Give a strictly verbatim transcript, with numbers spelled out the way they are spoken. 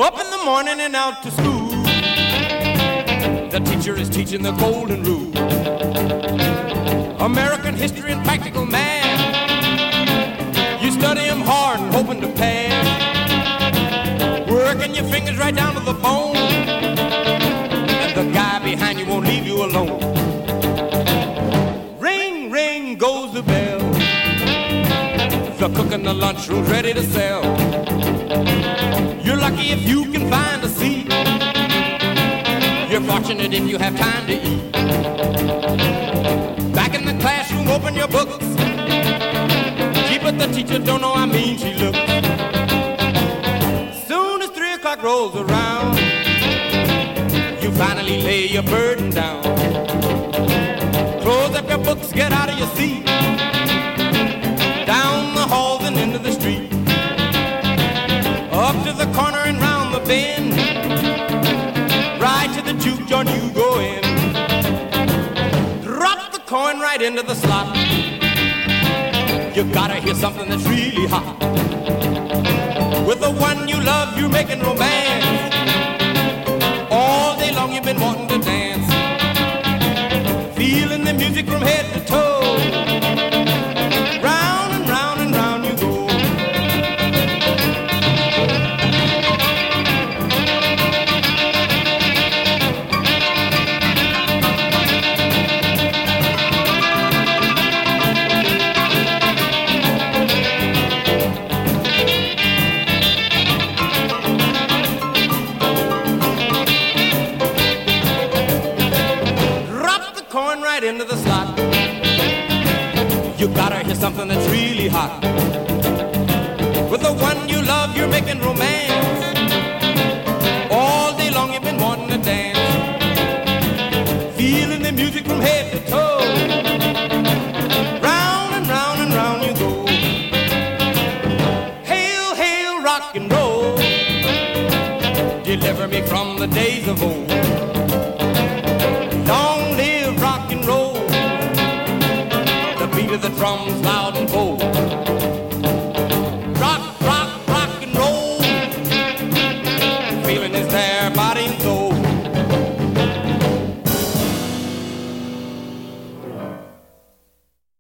Up in the morning and out to school. The teacher is teaching the golden rule. American history and practical math. You study them hard and hoping to pass. Working your fingers right down to the bone. And the guy behind you won't leave you alone. Ring, ring goes the bell. The cook in the lunchroom's ready to sell. You're lucky if you can find a seat. You're fortunate if you have time to eat. Back in the classroom, open your books. Gee, but the teacher don't know how mean she looks. Soon as three o'clock rolls around, you finally lay your burden down. Close up your books, get out of your seat. Down the halls and into the street. Up to the corner and round the bend. Right to the juke joint you go in. Drop the coin right into the slot. You gotta hear something that's really hot. With the one you love, you're making romance. All day long you've been wanting to dance. Feeling the music from head to toe. Round and round and round you go. Into the slot. You gotta hear something that's really hot. With the one you love, you're making romance. All day long you've been wanting to dance. Feeling the music from head to toe. Round and round and round you go. Hail, hail, rock and roll. Deliver me from the days of old. Long live rock and roll. The beat of the drums loud and bold.